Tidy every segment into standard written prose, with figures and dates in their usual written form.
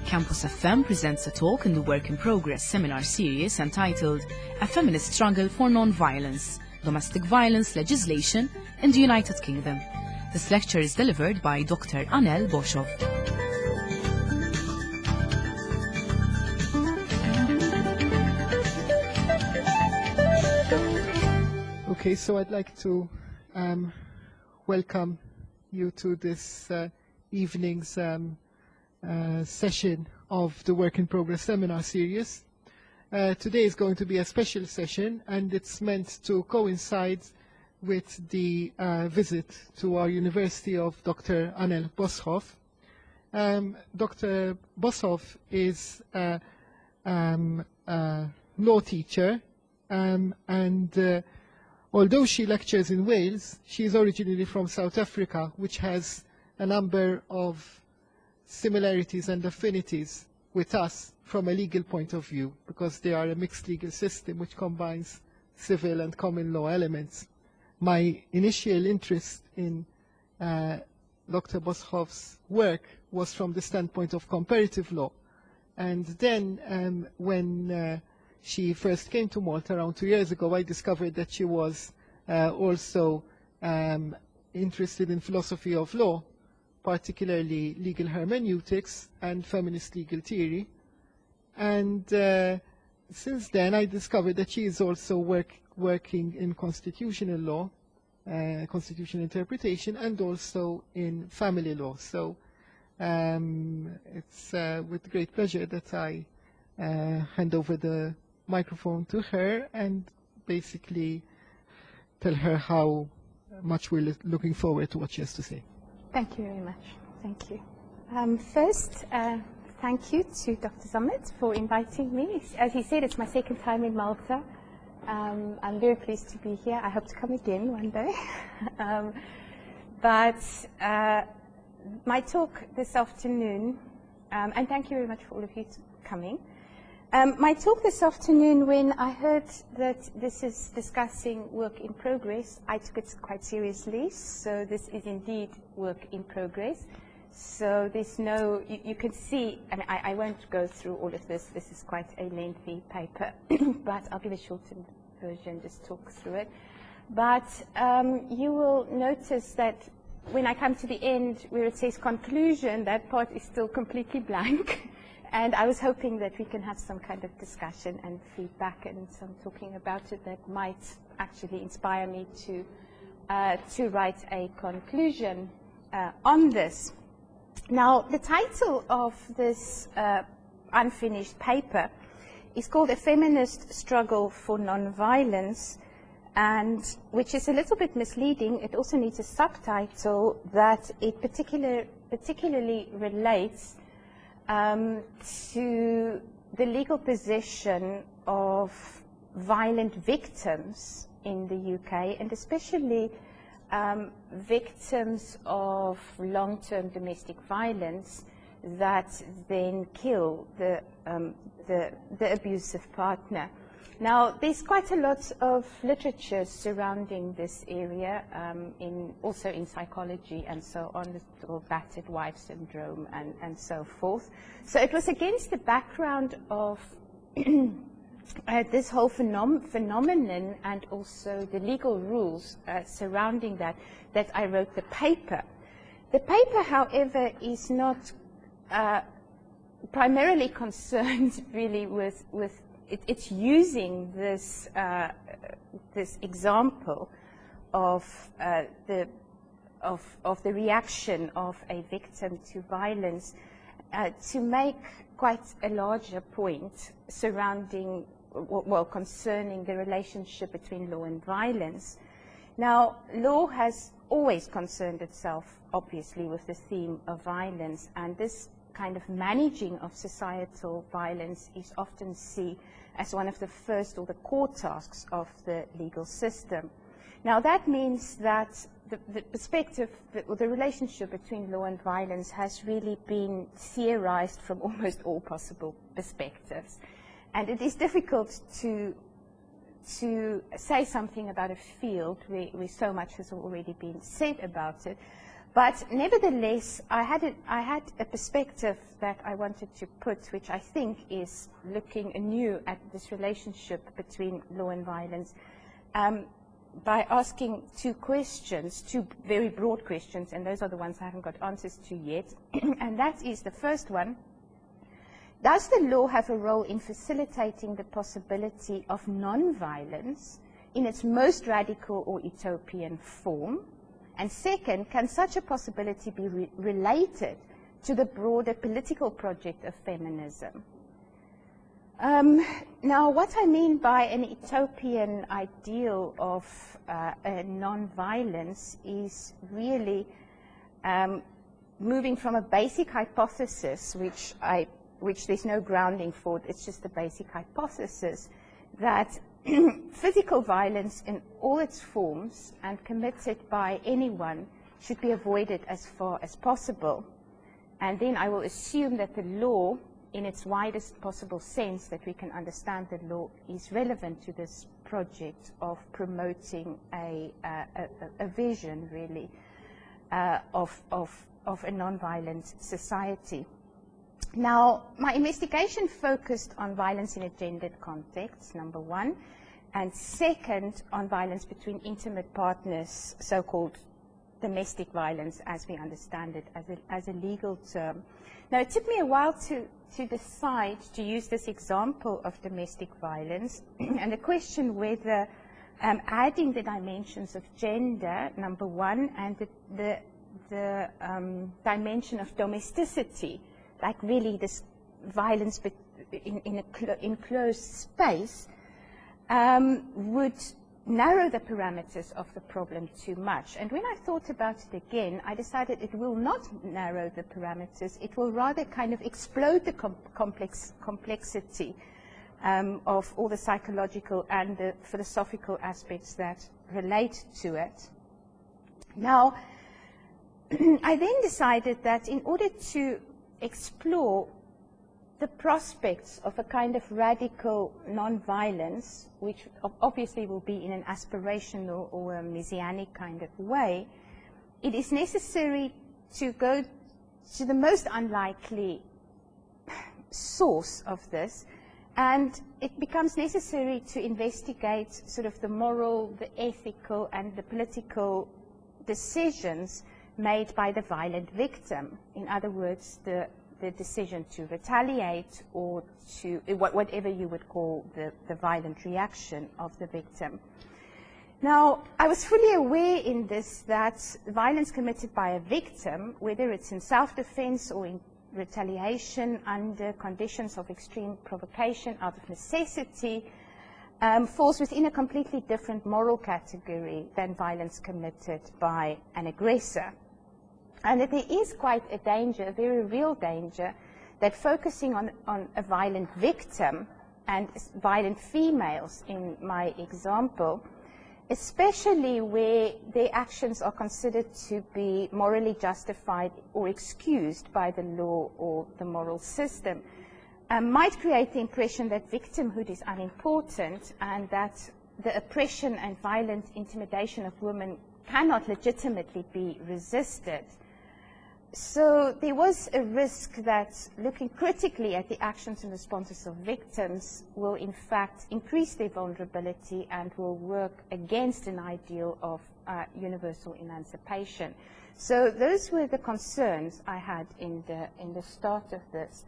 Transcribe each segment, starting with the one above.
Campus FM presents a talk in the Work in Progress seminar series entitled A Feminist Struggle for Non-Violence, Domestic Violence Legislation in the United Kingdom. This lecture is delivered by Dr. Anel Boshoff. Okay, so I'd like to welcome you to this evening's session of the Work in Progress seminar series. Today is going to be a special session, and it's meant to coincide with the visit to our University of Dr. Anel Boshoff. Dr. Boshoff is a law teacher, and although she lectures in Wales, she is originally from South Africa, which has a number of similarities and affinities with us from a legal point of view, because they are a mixed legal system which combines civil and common law elements. My initial interest in Dr. Boshoff's work was from the standpoint of comparative law. And then when she first came to Malta around 2 years ago, I discovered that she was also interested in philosophy of law, particularly legal hermeneutics and feminist legal theory. And since then, I discovered that she is also working in constitutional law, constitutional interpretation, and also in family law. So it's with great pleasure that I hand over the microphone to her and basically tell her how much we're looking forward to what she has to say. Thank you very much. Thank you. First, thank you to Dr. Zommet for inviting me. As he said, it's my second time in Malta. I'm very pleased to be here. I hope to come again one day. My talk this afternoon, and thank you very much for all of you coming. My talk this afternoon, when I heard that this is discussing work in progress, I took it quite seriously. So this is indeed work in progress. So there's no, you can see, and I won't go through all of this. This is quite a lengthy paper, but I'll give a shortened version, just talk through it. But you will notice that when I come to the end where it says conclusion, that part is still completely blank. And I was hoping that we can have some kind of discussion and feedback and some talking about it that might actually inspire me to write a conclusion on this. Now, the title of this unfinished paper is called A Feminist Struggle for Non-Violence, and which is a little bit misleading. It also needs a subtitle that it particularly relates to the legal position of violent victims in the UK, and especially victims of long-term domestic violence that then kill the abusive partner. Now, there's quite a lot of literature surrounding this area, also in psychology and so on, the sort of battered wife syndrome and so forth. So it was against the background of this whole phenomenon and also the legal rules surrounding that I wrote the paper. The paper, however, is not primarily concerned really with it's using this this example of the reaction of a victim to violence to make quite a larger point surrounding, well, concerning the relationship between law and violence. Now, law has always concerned itself, obviously, with the theme of violence, and this kind of managing of societal violence is often seen as one of the first or the core tasks of the legal system. Now, that means that the perspective, the relationship between law and violence has really been theorized from almost all possible perspectives. And it is difficult to say something about a field where so much has already been said about it. But nevertheless, I had a perspective that I wanted to put, which I think is looking anew at this relationship between law and violence, by asking two questions, two very broad questions, and those are the ones I haven't got answers to yet. And that is the first one: does the law have a role in facilitating the possibility of non-violence in its most radical or utopian form? And second, can such a possibility be related to the broader political project of feminism? Now, what I mean by an utopian ideal of non-violence is really moving from a basic hypothesis, which there's no grounding for, it's just a basic hypothesis, that physical violence in all its forms and committed by anyone should be avoided as far as possible. And then I will assume that the law, in its widest possible sense that we can understand the law, is relevant to this project of promoting a vision, really, of a non-violent society. Now, my investigation focused on violence in a gendered context, number one, and second, on violence between intimate partners, so-called domestic violence, as we understand it, as a legal term. Now, it took me a while to decide to use this example of domestic violence, and the question whether adding the dimensions of gender, number one, and the dimension of domesticity, like really this violence in enclosed space, would narrow the parameters of the problem too much. And when I thought about it again, I decided it will not narrow the parameters. It will rather kind of explode the complexity of all the psychological and the philosophical aspects that relate to it. Now, I then decided that in order to explore the prospects of a kind of radical non-violence, which obviously will be in an aspirational or a messianic kind of way, it is necessary to go to the most unlikely source of this, and it becomes necessary to investigate sort of the moral, the ethical, and the political decisions made by the violent victim. In other words, the decision to retaliate or to whatever you would call the violent reaction of the victim. Now, I was fully aware in this that violence committed by a victim, whether it's in self-defense or in retaliation under conditions of extreme provocation out of necessity, falls within a completely different moral category than violence committed by an aggressor. And that there is quite a danger, a very real danger, that focusing on a violent victim and violent females in my example, especially where their actions are considered to be morally justified or excused by the law or the moral system, might create the impression that victimhood is unimportant and that the oppression and violent intimidation of women cannot legitimately be resisted. So there was a risk that looking critically at the actions and responses of victims will in fact increase their vulnerability and will work against an ideal of universal emancipation. So those were the concerns I had in the start of this.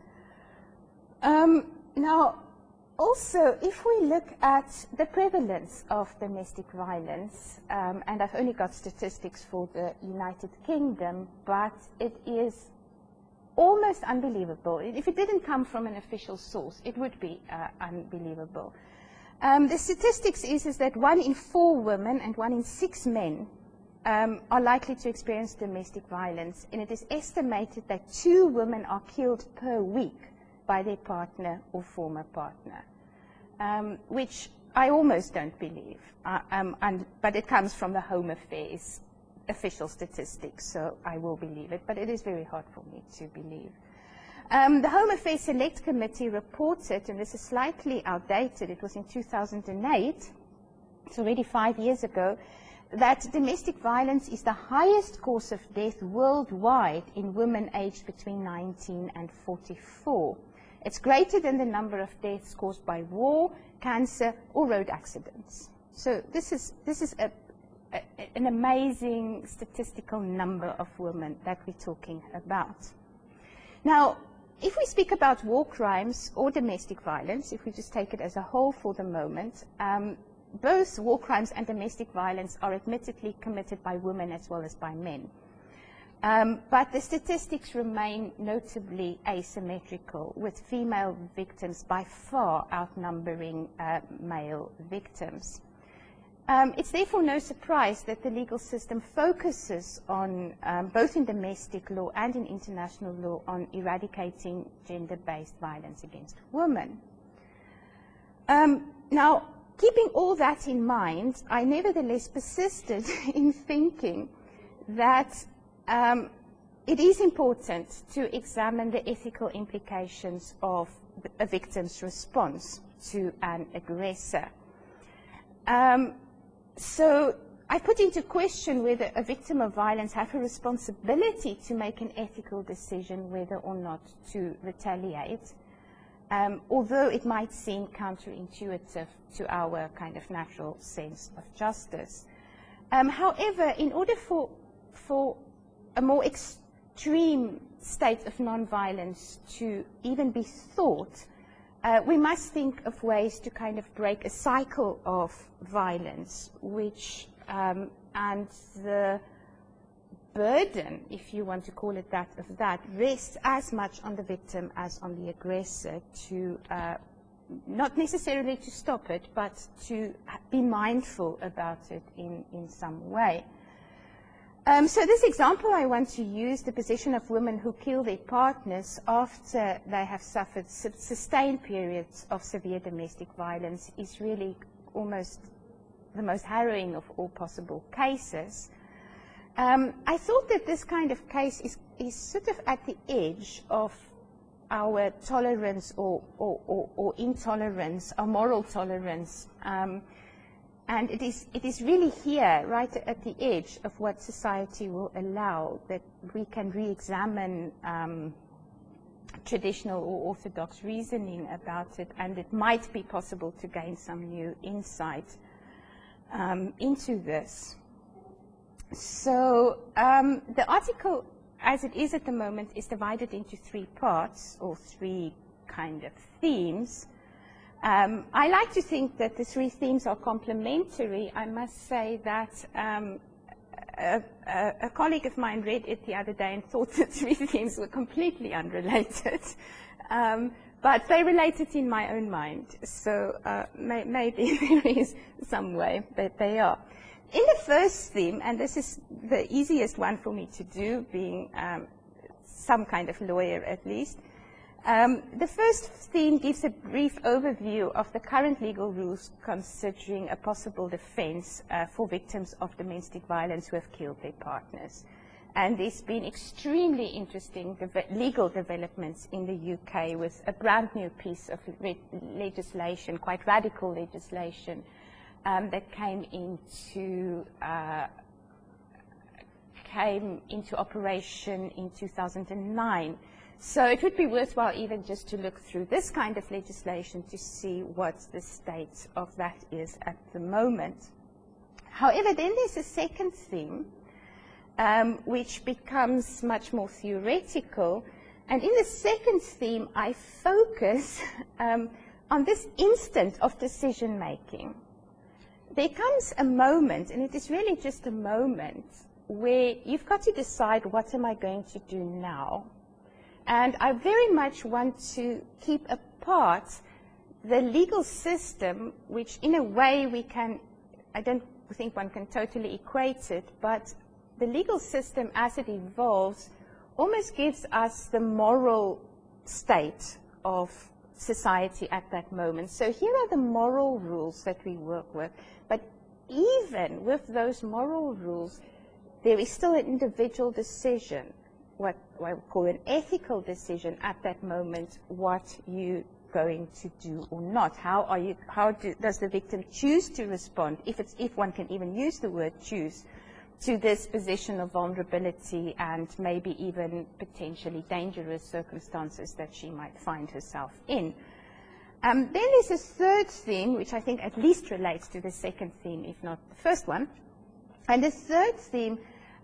Now, also, if we look at the prevalence of domestic violence, and I've only got statistics for the United Kingdom, but it is almost unbelievable. If it didn't come from an official source, it would be unbelievable. The statistics is that 1 in 4 women and 1 in 6 men are likely to experience domestic violence, and it is estimated that 2 women are killed per week by their partner or former partner, which I almost don't believe, but it comes from the Home Affairs official statistics, so I will believe it, but it is very hard for me to believe. The Home Affairs Select Committee reported, and this is slightly outdated, it was in 2008, it's already 5 years ago, that domestic violence is the highest cause of death worldwide in women aged between 19 and 44. It's greater than the number of deaths caused by war, cancer, or road accidents. So this is an amazing statistical number of women that we're talking about. Now, if we speak about war crimes or domestic violence, if we just take it as a whole for the moment, both war crimes and domestic violence are admittedly committed by women as well as by men. But the statistics remain notably asymmetrical, with female victims by far outnumbering male victims. It's therefore no surprise that the legal system focuses on, both in domestic law and in international law, on eradicating gender-based violence against women. Now, keeping all that in mind, I nevertheless persisted in thinking that it is important to examine the ethical implications of a victim's response to an aggressor. So I put into question whether a victim of violence has a responsibility to make an ethical decision whether or not to retaliate, although it might seem counterintuitive to our kind of natural sense of justice. However, in order for a more extreme state of non-violence to even be thought, we must think of ways to kind of break a cycle of violence, which, and the burden, if you want to call it that, of that rests as much on the victim as on the aggressor to, not necessarily to stop it, but to be mindful about it in some way. So this example I want to use, the position of women who kill their partners after they have suffered sustained periods of severe domestic violence, is really almost the most harrowing of all possible cases. I thought that this kind of case is sort of at the edge of our tolerance or intolerance, our moral tolerance. And it is really here, right at the edge of what society will allow, that we can re-examine traditional or orthodox reasoning about it, and it might be possible to gain some new insight into this. So the article, as it is at the moment, is divided into 3 parts, or 3 kind of themes. I like to think that the 3 themes are complementary. I must say that a colleague of mine read it the other day and thought the 3 themes were completely unrelated. But they related in my own mind. So maybe there is some way that they are. In the first theme, and this is the easiest one for me to do, being some kind of lawyer at least, the first theme gives a brief overview of the current legal rules considering a possible defense for victims of domestic violence who have killed their partners. And there's been extremely interesting legal developments in the UK with a brand new piece of legislation, quite radical legislation, that came into operation in 2009. So it would be worthwhile even just to look through this kind of legislation to see what the state of that is at the moment. However, then there's a second theme, which becomes much more theoretical. And in the second theme, I focus on this instant of decision-making. There comes a moment, and it is really just a moment, where you've got to decide, what am I going to do now? And I very much want to keep apart the legal system, which in a way we can, I don't think one can totally equate it, but the legal system as it evolves almost gives us the moral state of society at that moment. So here are the moral rules that we work with, but even with those moral rules, there is still an individual decision, what I would call an ethical decision at that moment, what you going to do or not? Does the victim choose to respond, if one can even use the word choose, to this position of vulnerability and maybe even potentially dangerous circumstances that she might find herself in? Then there's a third theme, which I think at least relates to the second theme, if not the first one. And the third theme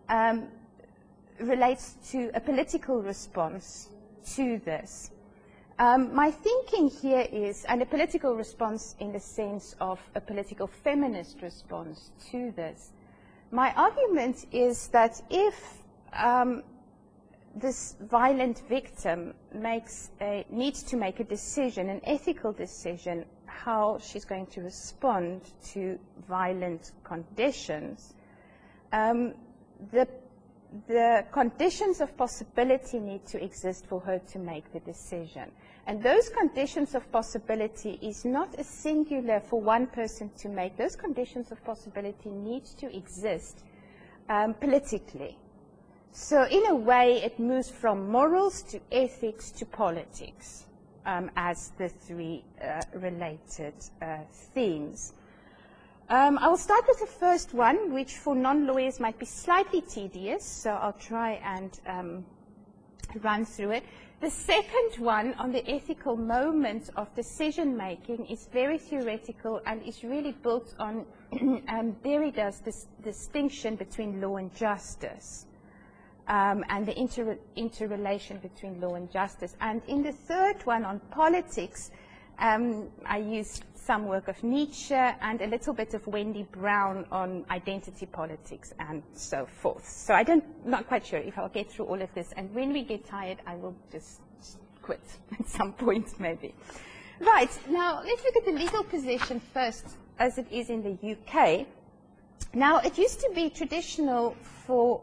relates to a political response to this. My thinking here is, and a political response in the sense of a political feminist response to this. My argument is that if this violent victim needs to make a decision, an ethical decision, how she's going to respond to violent conditions, the conditions of possibility need to exist for her to make the decision. And those conditions of possibility is not a singular for one person to make. Those conditions of possibility need to exist politically. So in a way, it moves from morals to ethics to politics as the three related themes. I will start with the first one, which for non-lawyers might be slightly tedious, so I'll try and run through it. The second one, on the ethical moment of decision-making, is very theoretical and is really built on Derrida's distinction between law and justice, and the interrelation between law and justice. And in the third one, on politics, I used some work of Nietzsche and a little bit of Wendy Brown on identity politics and so forth. So not quite sure if I'll get through all of this, and when we get tired, I will just quit at some point maybe. Right, now let's look at the legal position first, as it is in the UK. Now, it used to be traditional for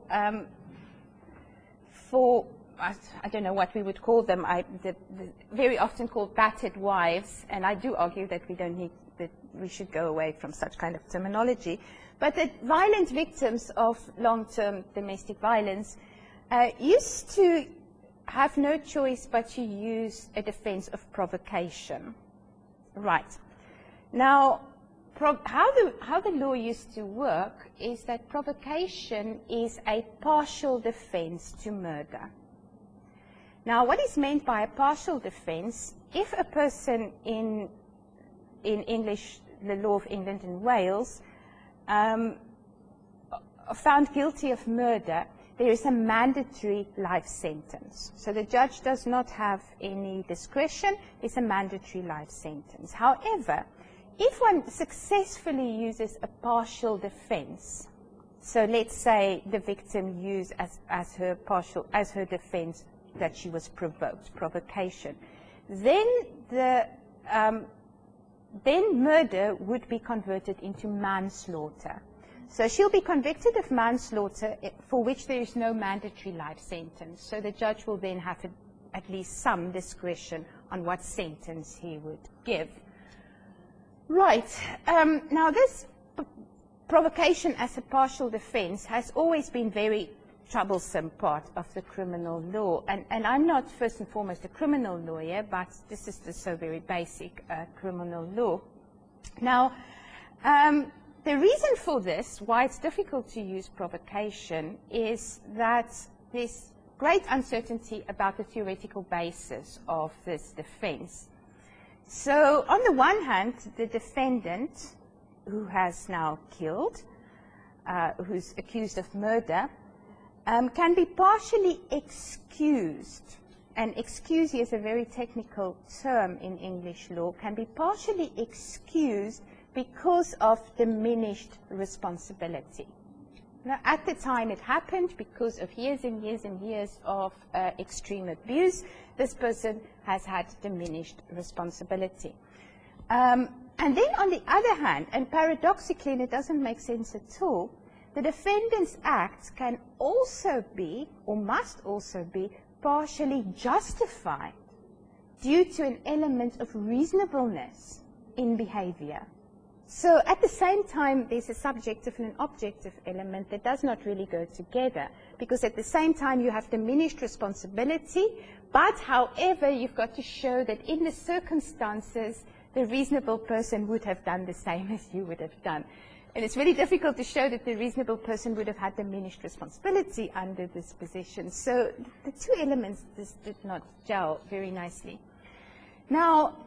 I don't know what we would call them, very often called battered wives, and I do argue that we should go away from such kind of terminology, but the violent victims of long-term domestic violence used to have no choice but to use a defense of provocation. Right. Now, how the law used to work is that provocation is a partial defense to murder. Now, what is meant by a partial defense, if a person in English, the law of England and Wales, found guilty of murder, there is a mandatory life sentence. So the judge does not have any discretion, it's a mandatory life sentence. However, if one successfully uses a partial defense, so let's say the victim used as her defense that she was provoked, provocation, then murder would be converted into manslaughter. So she'll be convicted of manslaughter for which there is no mandatory life sentence. So the judge will then have at least some discretion on what sentence he would give. Right. Now this provocation as a partial defense has always been very troublesome part of the criminal law. And I'm not first and foremost a criminal lawyer, but this is the so very basic criminal law. Now, the reason for this, why it's difficult to use provocation, is that there's great uncertainty about the theoretical basis of this defense. So, on the one hand, the defendant, who has now killed, who's accused of murder, can be partially excused, and excuse is a very technical term in English law, can be partially excused because of diminished responsibility. Now, at the time it happened, because of years and years and years of extreme abuse, this person has had diminished responsibility. And then on the other hand, and paradoxically, and it doesn't make sense at all, the defendant's acts can also be, or must also be, partially justified due to an element of reasonableness in behavior. So at the same time, there's a subjective and an objective element that does not really go together, because at the same time you have diminished responsibility, but however you've got to show that in the circumstances the reasonable person would have done the same as you would have done. And it's really difficult to show that the reasonable person would have had diminished responsibility under this position. So the two elements just did not gel very nicely. Now,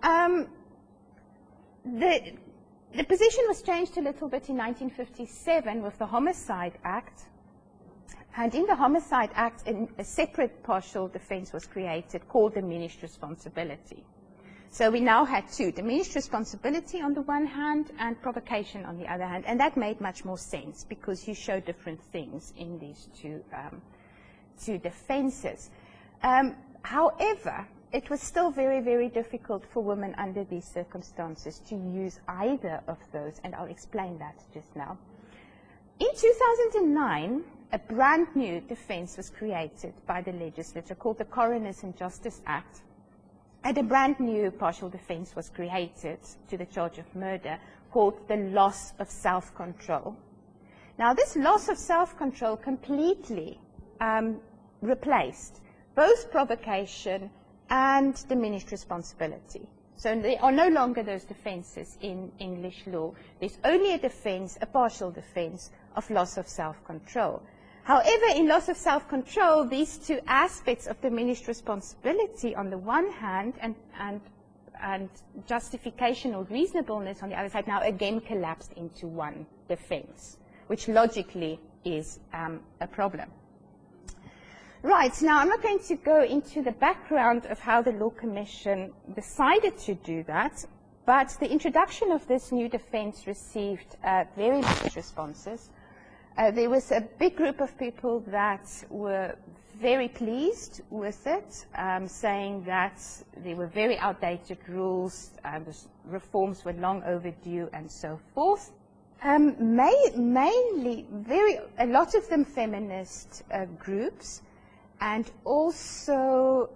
the position was changed a little bit in 1957 with the Homicide Act. And in the Homicide Act, a separate partial defense was created called diminished responsibility. So we now had two, diminished responsibility on the one hand and provocation on the other hand. And that made much more sense because you show different things in these two defenses. However, it was still very, very difficult for women under these circumstances to use either of those, and I'll explain that just now. In 2009, a brand new defense was created by the legislature called the Coroners and Justice Act. And a brand new partial defense was created to the charge of murder called the loss of self-control. Now, this loss of self-control completely replaced both provocation and diminished responsibility. So there are no longer those defenses in English law. There's only a defense, a partial defense, of loss of self-control. However, in loss of self-control, these two aspects of diminished responsibility on the one hand and justification or reasonableness on the other side now again collapsed into one defense, which logically is a problem. Right, now I'm not going to go into the background of how the Law Commission decided to do that, but the introduction of this new defense received very mixed responses. There was a big group of people that were very pleased with it, saying that there were very outdated rules, the reforms were long overdue, and so forth. Mainly, a lot of them feminist groups, and also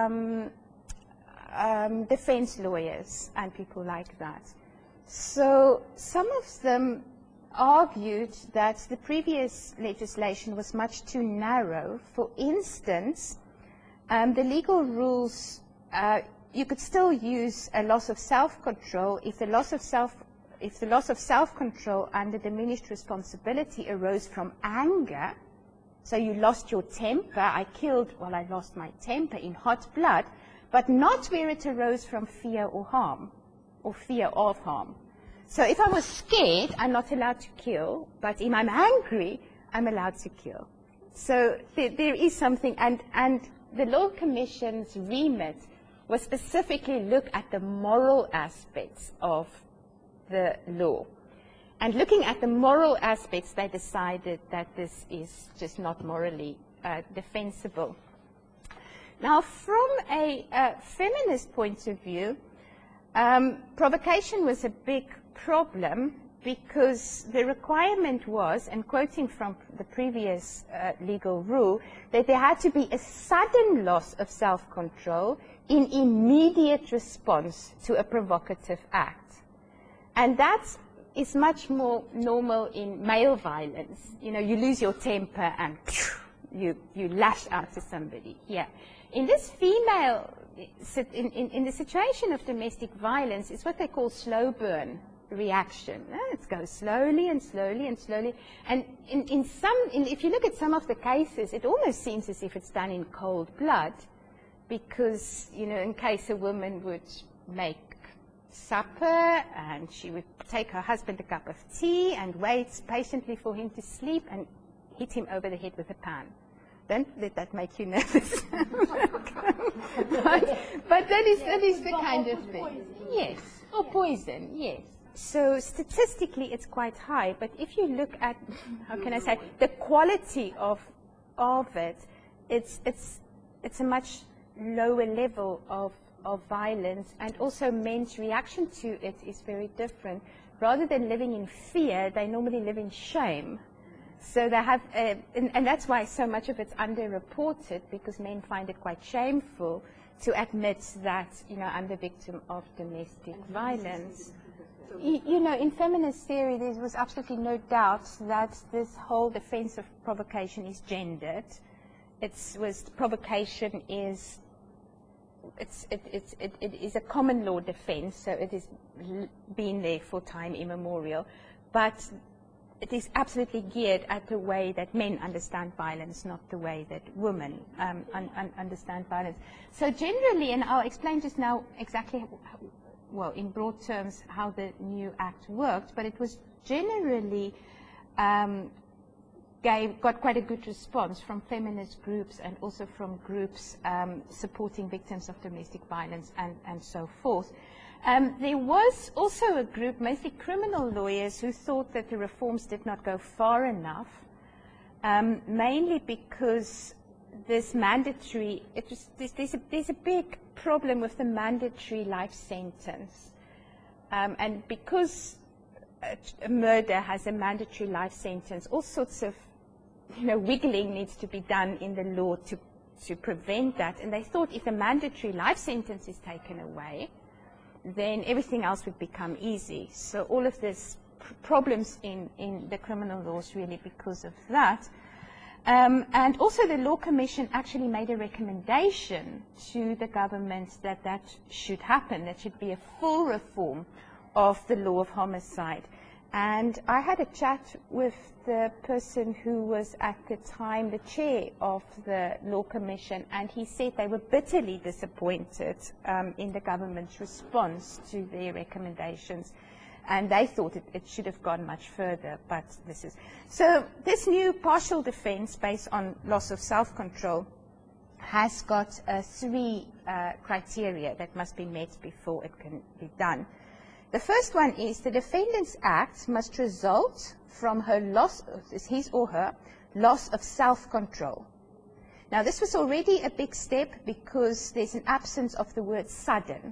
defense lawyers and people like that. So some of them argued that the previous legislation was much too narrow. For instance, the legal rules, you could still use a loss of self-control if the loss of self-control under diminished responsibility arose from anger. So you lost your temper. I lost my temper in hot blood, but not where it arose from fear or harm, or fear of harm. So if I was scared, I'm not allowed to kill, but if I'm angry, I'm allowed to kill. So there is something, and the Law Commission's remit was specifically look at the moral aspects of the law. And looking at the moral aspects, they decided that this is just not morally defensible. Now, from a feminist point of view, provocation was a big problem because the requirement was, and quoting from the previous legal rule, that there had to be a sudden loss of self-control in immediate response to a provocative act. And that is much more normal in male violence. You know, you lose your temper and you lash out to somebody. Yeah. In this female, in the situation of domestic violence, it's what they call slow burn reaction. It goes slowly and slowly and slowly. And if you look at some of the cases, it almost seems as if it's done in cold blood, because, you know, in case a woman would make supper and she would take her husband a cup of tea and wait patiently for him to sleep and hit him over the head with a pan. Don't let that make you nervous. but that is the kind of thing. Yes, or poison, yes. So statistically it's quite high, but if you look at, how can I say, the quality of it, it's a much lower level of violence, and also men's reaction to it is very different. Rather than living in fear, they normally live in shame. So they have, and that's why so much of it's underreported, because men find it quite shameful to admit that, you know, I'm the victim of domestic violence. You know, in feminist theory, there was absolutely no doubt that this whole defense of provocation is gendered. Provocation is, it is a common law defense, so it has been there for time immemorial, but it is absolutely geared at the way that men understand violence, not the way that women understand violence. So generally, and I'll explain just now exactly well, in broad terms, how the new act worked, but it was generally got quite a good response from feminist groups and also from groups supporting victims of domestic violence and so forth. There was also a group, mostly criminal lawyers, who thought that the reforms did not go far enough, mainly because this mandatory, there's a big problem with the mandatory life sentence. And because a murder has a mandatory life sentence, all sorts of wiggling needs to be done in the law to prevent that. And they thought if the mandatory life sentence is taken away, then everything else would become easy. So all of these problems in the criminal laws really because of that. And also the Law Commission actually made a recommendation to the government that that should happen. That should be a full reform of the law of homicide. And I had a chat with the person who was at the time the chair of the Law Commission, and he said they were bitterly disappointed in the government's response to their recommendations. And they thought it should have gone much further, but this is. So this new partial defense based on loss of self-control has got 3 criteria that must be met before it can be done. The first one is the defendant's act must result from her loss, his or her, loss of self-control. Now this was already a big step because there's an absence of the word sudden.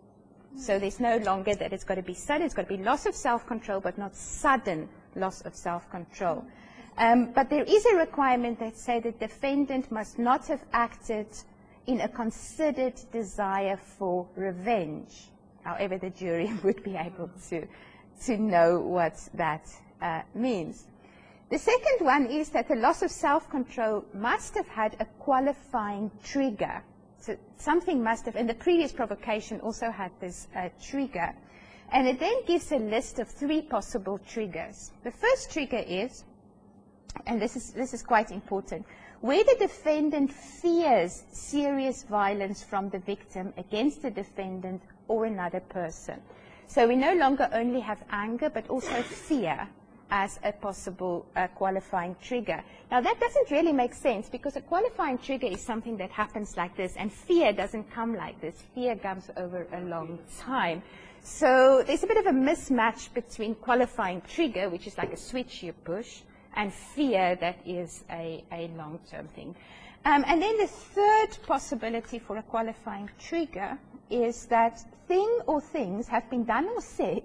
So there's no longer that it's got to be sudden, it's got to be loss of self-control, but not sudden loss of self-control. But there is a requirement that says the defendant must not have acted in a considered desire for revenge. However, the jury would be able to know what that means. The second one is that the loss of self-control must have had a qualifying trigger. So something must have, and the previous provocation also had this trigger. And it then gives a list of 3 possible triggers. The first trigger is, and this is quite important, where the defendant fears serious violence from the victim against the defendant or another person. So we no longer only have anger, but also fear as a possible qualifying trigger. Now that doesn't really make sense because a qualifying trigger is something that happens like this, and fear doesn't come like this. Fear comes over a long time. So there's a bit of a mismatch between qualifying trigger, which is like a switch you push, and fear that is a long-term thing. And then the third possibility for a qualifying trigger is that thing or things have been done or said,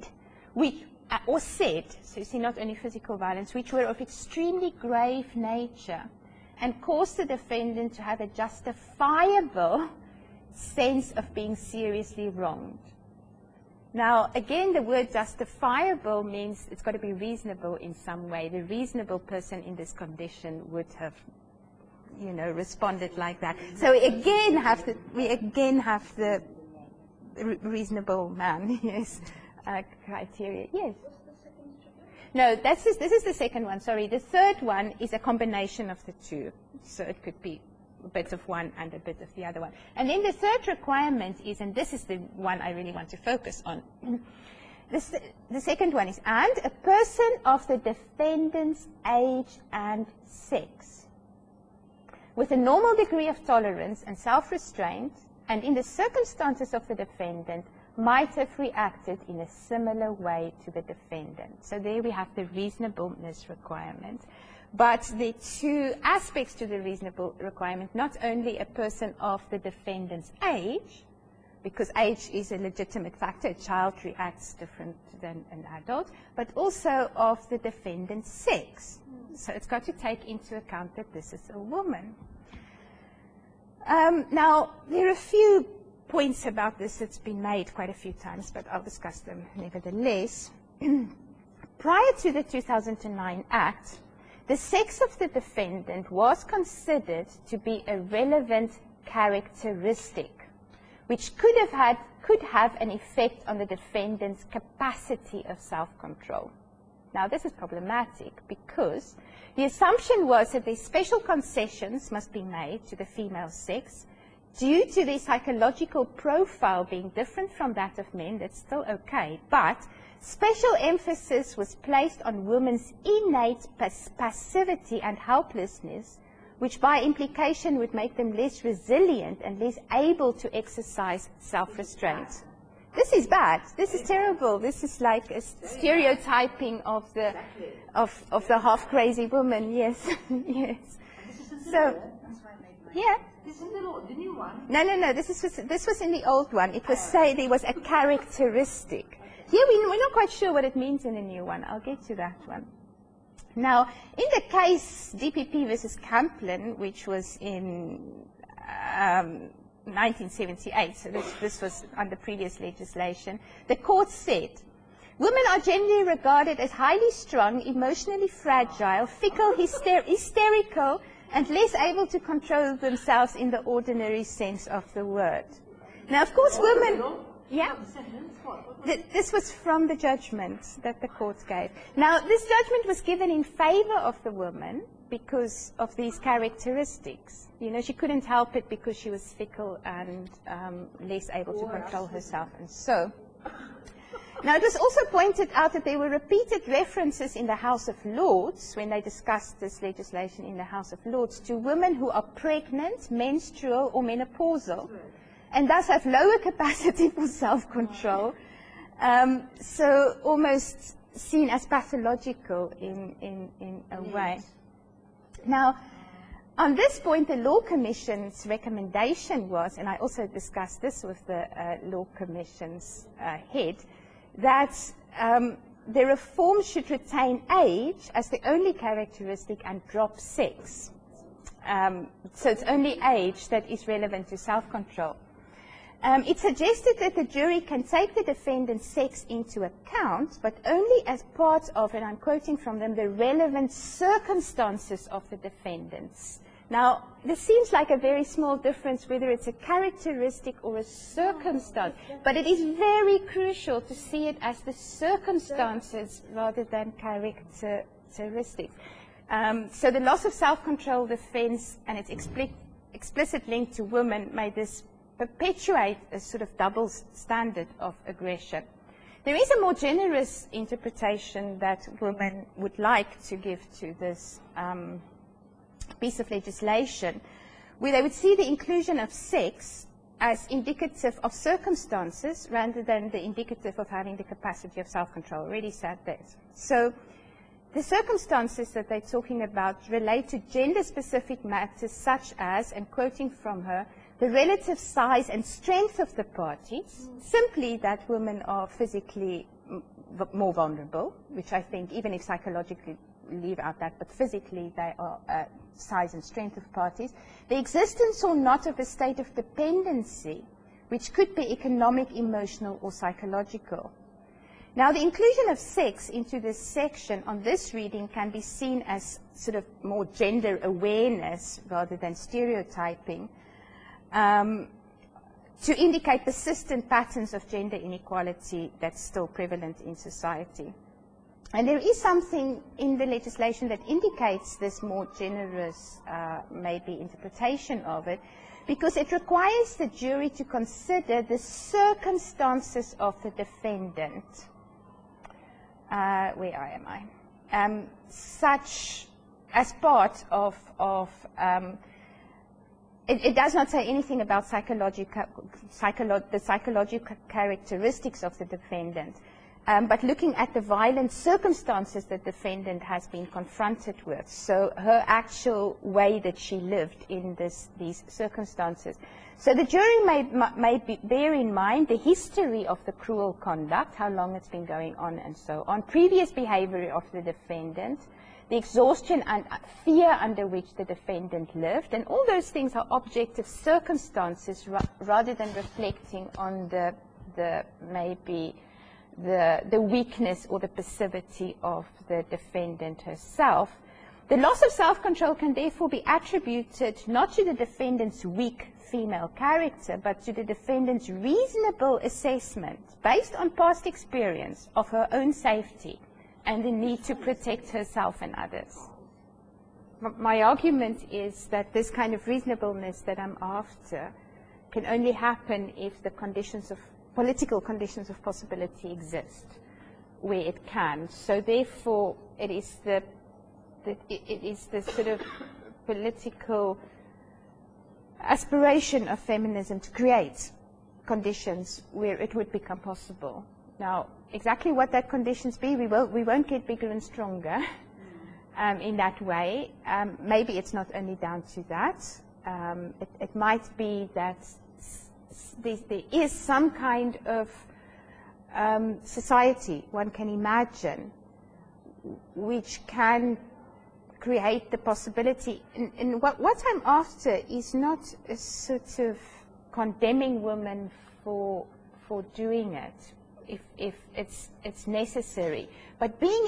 so you see not only physical violence, which were of extremely grave nature and caused the defendant to have a justifiable sense of being seriously wronged. Now, again, the word justifiable means it's got to be reasonable in some way. The reasonable person in this condition would have, responded like that. So we again have the reasonable man, yes, criteria. Yes. No, this is the second one. Sorry, the third one is a combination of the 2. So it could be a bit of one and a bit of the other one. And then the third requirement is, and this is the one I really want to focus on, the second one is, and a person of the defendant's age and sex, with a normal degree of tolerance and self-restraint, and in the circumstances of the defendant, might have reacted in a similar way to the defendant. So there we have the reasonableness requirement. But the 2 aspects to the reasonable requirement, not only a person of the defendant's age, because age is a legitimate factor, a child reacts different than an adult, but also of the defendant's sex. So it's got to take into account that this is a woman. Now, there are a few points about this that's been made quite a few times, but I'll discuss them nevertheless. Prior to the 2009 Act, the sex of the defendant was considered to be a relevant characteristic, which could have an effect on the defendant's capacity of self-control. Now, this is problematic because the assumption was that these special concessions must be made to the female sex due to their psychological profile being different from that of men. That's still okay, but special emphasis was placed on women's innate passivity and helplessness, which by implication would make them less resilient and less able to exercise self-restraint. This is bad. This is terrible. This is like a stereotyping of the half-crazy woman. Yes, yes. So, yeah. This is the new one. No. This was in the old one. It was say there was a characteristic. Here we're not quite sure what it means in the new one. I'll get to that one. Now, in the case DPP versus Kamplin, which was in 1978, so this was under previous legislation, the court said, women are generally regarded as highly strung, emotionally fragile, fickle, hysterical, and less able to control themselves in the ordinary sense of the word. Now, of course, women... Yeah? This was from the judgment that the court gave. Now, this judgment was given in favor of the woman because of these characteristics. You know, she couldn't help it because she was fickle and less able to control herself and so. Now, it was also pointed out that there were repeated references in the House of Lords, when they discussed this legislation in the House of Lords, to women who are pregnant, menstrual, or menopausal, and thus have lower capacity for self-control, so almost seen as pathological in a way. Now, on this point, the Law Commission's recommendation was, and I also discussed this with the Law Commission's head, that the reform should retain age as the only characteristic and drop sex. So it's only age that is relevant to self-control. It suggested that the jury can take the defendant's sex into account, but only as part of, and I'm quoting from them, the relevant circumstances of the defendants. Now, this seems like a very small difference whether it's a characteristic or a circumstance, but it is very crucial to see it as the circumstances rather than characteristics. So the loss of self-control defense and its explicit link to women made this perpetuate a sort of double standard of aggression. There is a more generous interpretation that women would like to give to this piece of legislation, where they would see the inclusion of sex as indicative of circumstances rather than the indicative of having the capacity of self-control. Already said that. So the circumstances that they're talking about relate to gender-specific matters such as, and quoting from her, the relative size and strength of the parties, simply that women are physically more vulnerable, which I think, even if psychologically leave out that, but physically they are size and strength of parties, the existence or not of a state of dependency, which could be economic, emotional, or psychological. Now, the inclusion of sex into this section on this reading can be seen as sort of more gender awareness rather than stereotyping, to indicate persistent patterns of gender inequality that's still prevalent in society. And there is something in the legislation that indicates this more generous, maybe, interpretation of it, because it requires the jury to consider the circumstances of the defendant. Where am I? Such as part of it does not say anything about the psychological characteristics of the defendant, but looking at the violent circumstances that the defendant has been confronted with. So her actual way that she lived in these circumstances. So the jury may bear in mind the history of the cruel conduct, how long it's been going on and so on, previous behavior of the defendant, the exhaustion and fear under which the defendant lived, and all those things are objective circumstances rather than reflecting on maybe the weakness or the passivity of the defendant herself. The loss of self-control can therefore be attributed not to the defendant's weak female character, but to the defendant's reasonable assessment, based on past experience, of her own safety and the need to protect herself and others. My argument is that this kind of reasonableness that I'm after can only happen if the conditions of political conditions of possibility exist, where it can. So therefore, it is the sort of political aspiration of feminism to create conditions where it would become possible. Now, exactly what that conditions be, we won't get bigger and stronger in that way. Maybe it's not only down to that. It might be that there is some kind of society one can imagine which can create the possibility. And what I'm after is not a sort of condemning women for doing it, if it's necessary, but being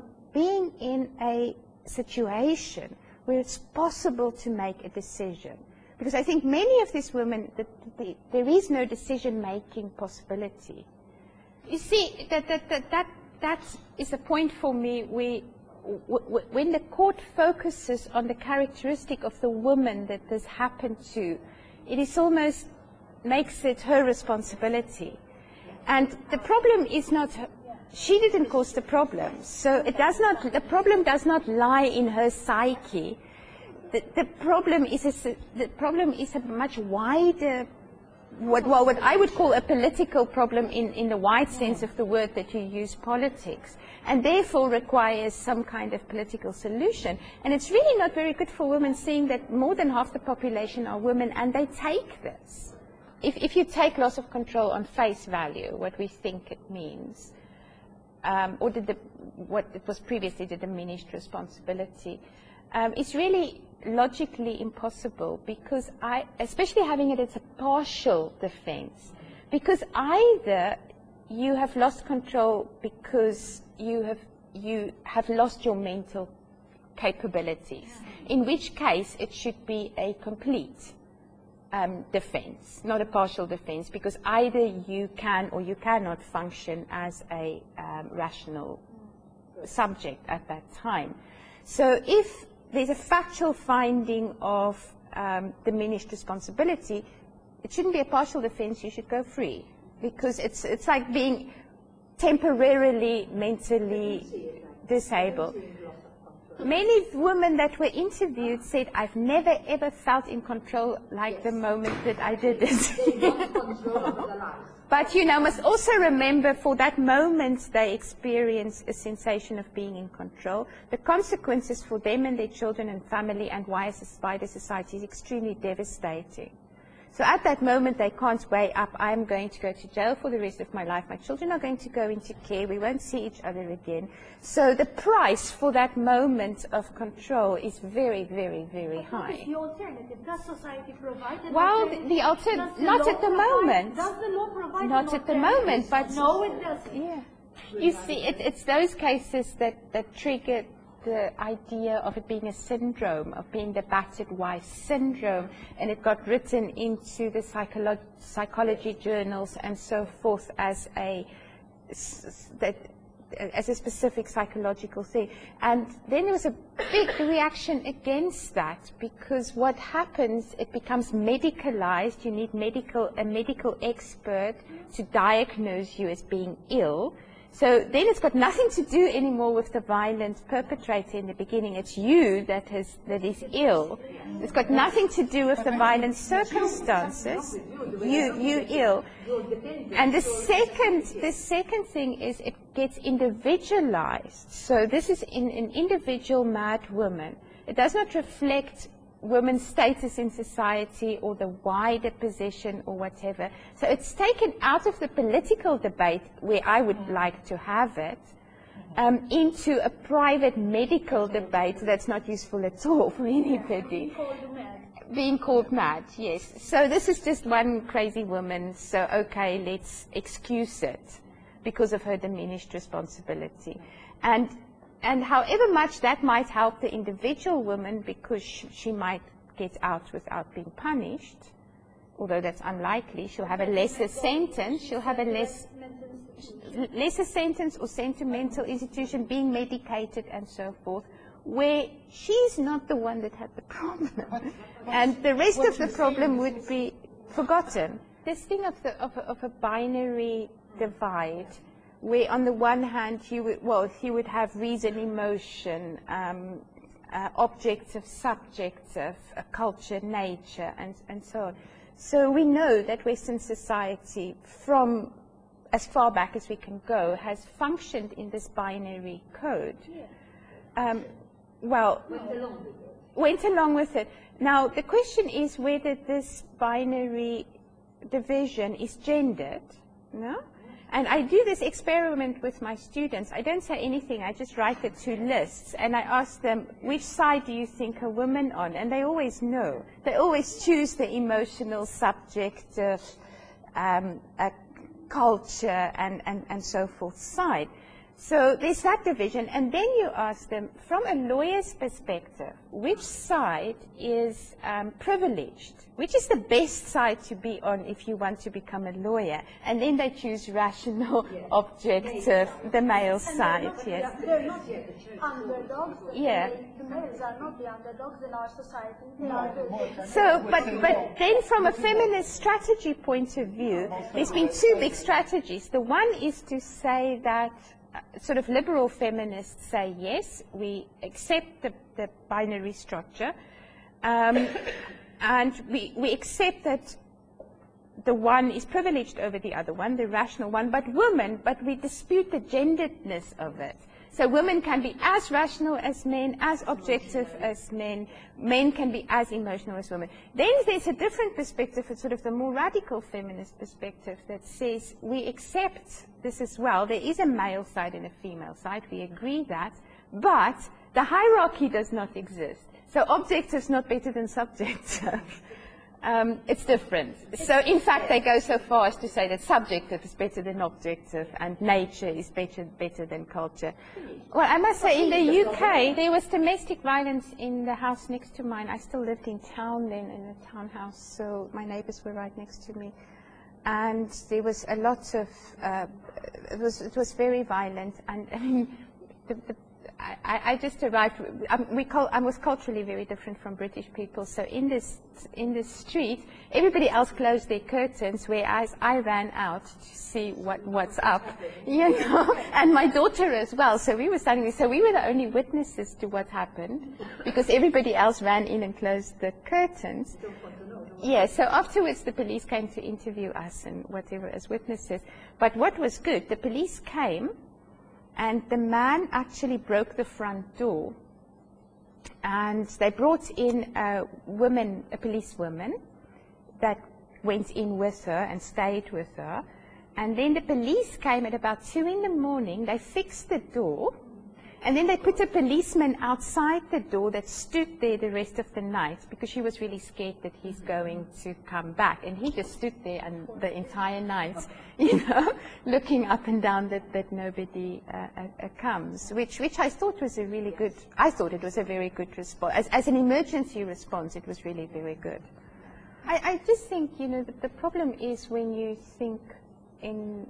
in a situation where it's possible to make a decision. Because I think many of these women, there is no decision-making possibility. You see, that is a point for me where when the court focuses on the characteristic of the woman that this happened to, it is almost makes it her responsibility. And the problem is not her, she didn't cause the problem. So the problem does not lie in her psyche. The problem is a much wider, what I would call a political problem in the wide sense of the word that you use, politics, and therefore requires some kind of political solution. And it's really not very good for women, seeing that more than half the population are women, and they take this. If you take loss of control on face value, what we think it means, or what it was previously the diminished responsibility, it's really logically impossible, because especially having it as a partial defense, because either you have lost control because you have lost your mental capabilities, in which case it should be a complete defense, not a partial defense, because either you can or you cannot function as a rational subject at that time. So if there's a factual finding of diminished responsibility, it shouldn't be a partial defense, you should go free, because it's like being temporarily mentally disabled. Many women that were interviewed said, I've never ever felt in control like the moment that I did this. But you must also remember, for that moment they experience a sensation of being in control. The consequences for them and their children and family and wider society is extremely devastating. So at that moment they can't weigh up, I'm going to go to jail for the rest of my life, my children are going to go into care, we won't see each other again. So the price for that moment of control is very, very, very high. What is the alternative? Does society provide an well, alternative? the alternative, not at the moment. Does the law provide Not at the moment, but no, it doesn't. yeah. You see, it's those cases that trigger the idea of it being a syndrome, of being the battered wife syndrome, and it got written into the psychology journals and so forth as a specific psychological thing. And then there was a big reaction against that, because what happens, it becomes medicalized. You need a medical expert to diagnose you as being ill. So then it's got nothing to do anymore with the violent perpetrator in the beginning. It's you that is ill. It's got nothing to do with the violent circumstances. You ill. And the second thing is it gets individualized. So this is an individual mad woman. It does not reflect women's status in society or the wider position or whatever. So it's taken out of the political debate where I would like to have it, into a private medical debate that's not useful at all for anybody. Being called mad, yes. So this is just one crazy woman, so okay, let's excuse it because of her diminished responsibility. And however much that might help the individual woman because she might get out without being punished, although that's unlikely, she'll have a lesser sentence, she'll have a lesser sentence or sentimental institution, being medicated and so forth, where she's not the one that had the problem. And the rest of the problem would be forgotten. This thing of a binary divide, where on the one hand you would have reason, emotion, objective, subjective, culture, nature, and so on. So we know that Western society, from as far back as we can go, has functioned in this binary code. Went along with it. Now, the question is whether this binary division is gendered, no? And I do this experiment with my students. I don't say anything, I just write the two lists, and I ask them, which side do you think a woman on? And they always know. They always choose the emotional, subjective, culture, and so forth side. So there's that division, and then you ask them, from a lawyer's perspective, which side is privileged? Which is the best side to be on if you want to become a lawyer? And then they choose rational, objective, the male side, yes. They're not underdogs. Yeah. The males are not the underdogs in our society. They are So, but then from a feminist strategy point of view, there's been two big strategies. The one is to say that sort of liberal feminists say, yes, we accept the binary structure, and we accept that the one is privileged over the other one, the rational one, but we dispute the genderedness of it. So women can be as rational as men, as objective as men. Men can be as emotional as women. Then there's a different perspective, it's sort of the more radical feminist perspective that says we accept this as well. There is a male side and a female side. We agree that, but the hierarchy does not exist. So objective is not better than subjective. It's different. So in fact, they go so far as to say that subjective is better than objective and nature is better than culture. Well, I must say, in the UK, there was domestic violence in the house next to mine. I still lived in town then, in a townhouse, so my neighbors were right next to me. And there was a lot of, it was very violent. And I mean, I just arrived. I was culturally very different from British people. So in this street, everybody else closed their curtains, whereas I ran out to see what's up, you know. And my daughter as well. So we were standing. So we were the only witnesses to what happened, because everybody else ran in and closed the curtains. Yeah. So afterwards, the police came to interview us and whatever as witnesses. But what was good, the police came. And the man actually broke the front door, and they brought in a policewoman that went in with her and stayed with her. And then the police came at about 2 in the morning. They fixed the door, and then they put a policeman outside the door that stood there the rest of the night, because she was really scared that he's going to come back. And he just stood there and the entire night, you know, looking up and down that nobody comes, which I thought was a really good, I thought it was a very good response. As an emergency response, it was really very good. I just think, you know, the problem is when you think in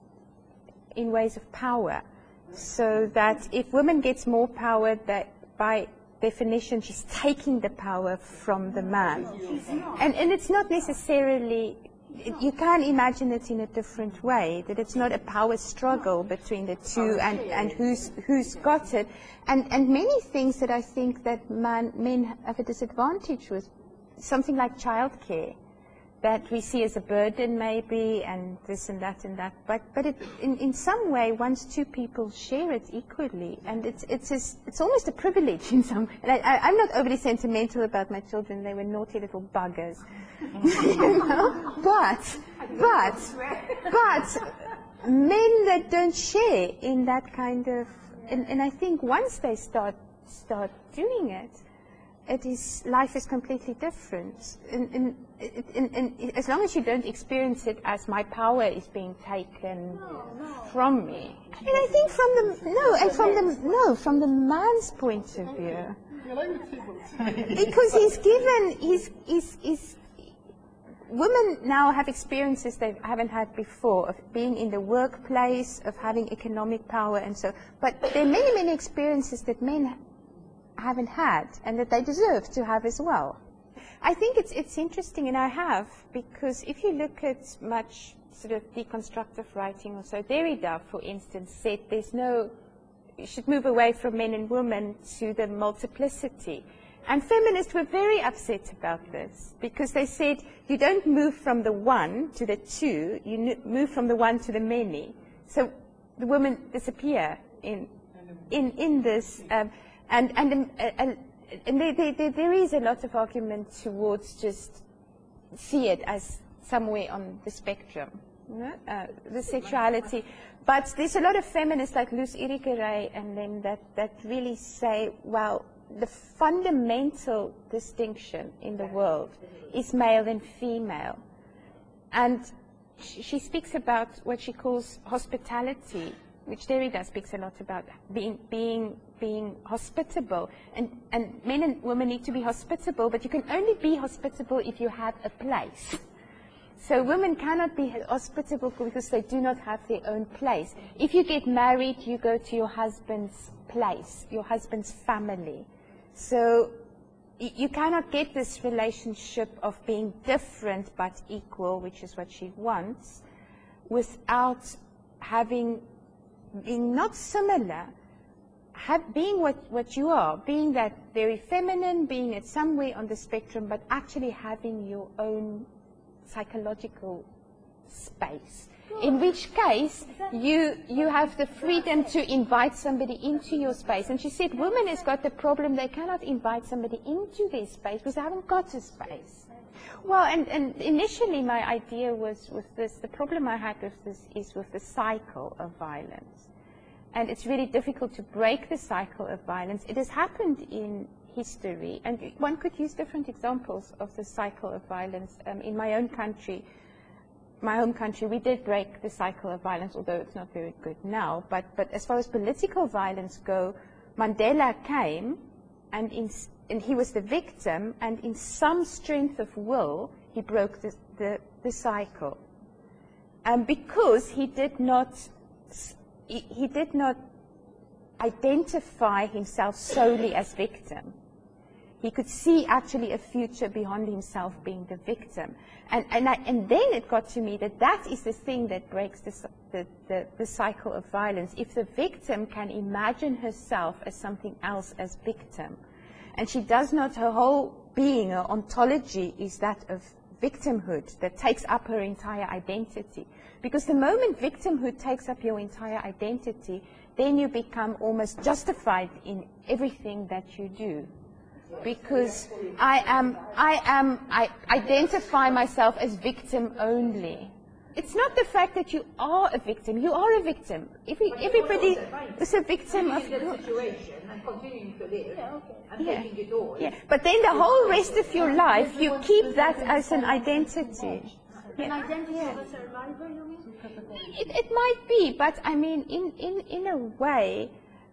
ways of power. So that if women gets more power, that by definition she's taking the power from the man. And it's not necessarily, you can imagine it in a different way, that it's not a power struggle between the two and who's got it. And many things that I think that men have a disadvantage with, something like childcare, that we see as a burden maybe, and this and that and that. But in some way, once two people share it equally, and it's almost a privilege in some. And I'm not overly sentimental about my children; they were naughty little buggers, you know. But men that don't share in that kind of and I think once they start doing it, life is completely different. And as long as you don't experience it as my power is being taken from me. And I think from the man's point of view. Because women now have experiences they haven't had before, of being in the workplace, of having economic power and so, but there are many, many experiences that men haven't had and that they deserve to have as well. I think it's interesting, and I have, because if you look at much sort of deconstructive writing or so, Derrida, for instance, said you should move away from men and women to the multiplicity. And feminists were very upset about this, because they said you don't move from the one to the two, you move from the one to the many. So the women disappear in this, and there is a lot of argument towards just see it as somewhere on the spectrum, the sexuality. But there's a lot of feminists like Luz Irigaray and them that really say, well, the fundamental distinction in the world is male and female. And she speaks about what she calls hospitality, which Derrida speaks a lot about, being hospitable. And men and women need to be hospitable, but you can only be hospitable if you have a place. So women cannot be hospitable because they do not have their own place. If you get married, you go to your husband's place, your husband's family. So you cannot get this relationship of being different but equal, which is what she wants, without being not similar, being what you are, being that very feminine, being it somewhere on the spectrum, but actually having your own psychological space. In which case, you have the freedom to invite somebody into your space. And she said women has got the problem, they cannot invite somebody into their space because they haven't got a space. Well, and initially my idea was with this, the problem I had with this is with the cycle of violence. And it's really difficult to break the cycle of violence. It has happened in history, and one could use different examples of the cycle of violence. In my own country, we did break the cycle of violence, although it's not very good now. But as far as political violence go, Mandela came, and he was the victim, and in some strength of will, he broke the cycle. Because he did not identify himself solely as victim. He could see actually a future beyond himself being the victim. And then it got to me that is the thing that breaks the cycle of violence. If the victim can imagine herself as something else as victim, and she does not, her whole being, her ontology is that of victimhood that takes up her entire identity. Because the moment victimhood takes up your entire identity, then you become almost justified in everything that you do. Because I identify myself as victim only. It's not the fact that you are a victim. You are a victim. Everybody is a victim of the situation and continuing to live and taking it all. Yeah, but then the whole rest of your life, you keep that as an identity. An identity of a survivor, you mean? It might be, but I mean, in a way,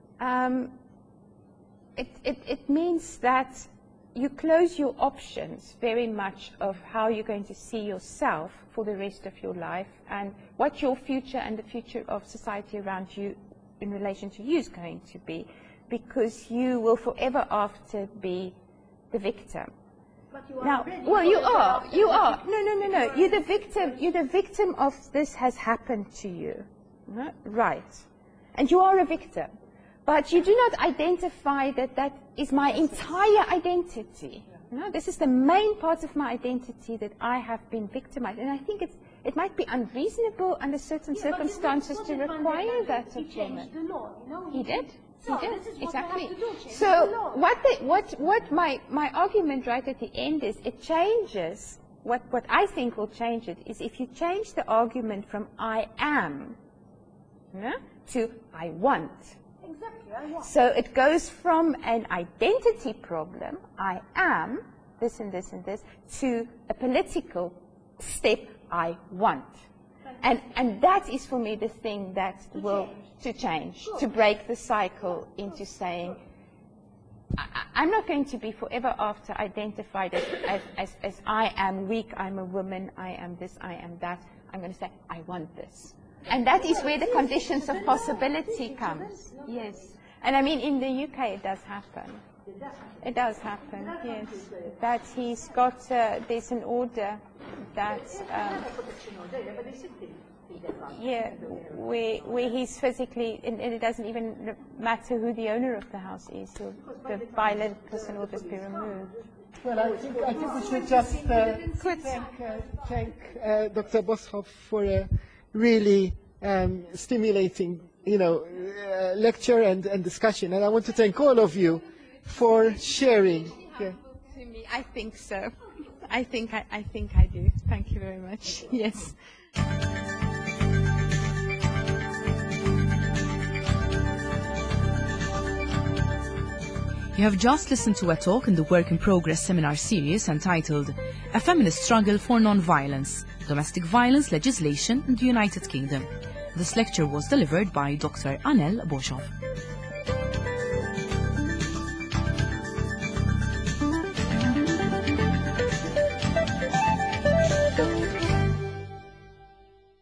it means that you close your options very much of how you're going to see yourself for the rest of your life and what your future and the future of society around you in relation to you is going to be, because you will forever after be the victim. But you are Now, already well, you are. No. You're the victim of this has happened to you. Right. And you are a victim. But you do not identify that is my entire identity. No, this is the main part of my identity, that I have been victimized. And I think it might be unreasonable under certain circumstances to require that of women. He changed the law, you know. He did. So He did. this is Exactly. what we have to do, change So the law. what my argument right at the end is, it changes. What I think will change it is if you change the argument from I am to I want. Exactly, I want. So it goes from an identity problem, I am this and this and this, to a political step, I want. And that is for me the thing that will change, to break the cycle into saying, I'm not going to be forever after identified as I am weak, I'm a woman, I am this, I am that. I'm going to say, I want this. And that is where the conditions of possibility comes. Yes. And I mean, in the UK it does happen. It does happen, yes. That he's got, there's an order that, yeah, where he's physically, and it doesn't even matter who the owner of the house is, so the violent person will just be removed. Well, I think we should just thank Dr. Boshoff for a really stimulating, lecture and discussion. And I want to thank all of you for sharing. Yeah. To me, I think so. I think I do. Thank you very much. Yes. You have just listened to a talk in the Work in Progress seminar series entitled A Feminist Struggle for Non-Violence, Domestic Violence Legislation in the United Kingdom. This lecture was delivered by Dr. Anel Boshoff.